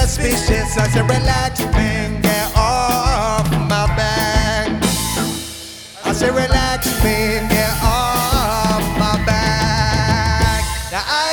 suspicious. I say relax, man, get off my back. I say relax, man, get off my back. Now I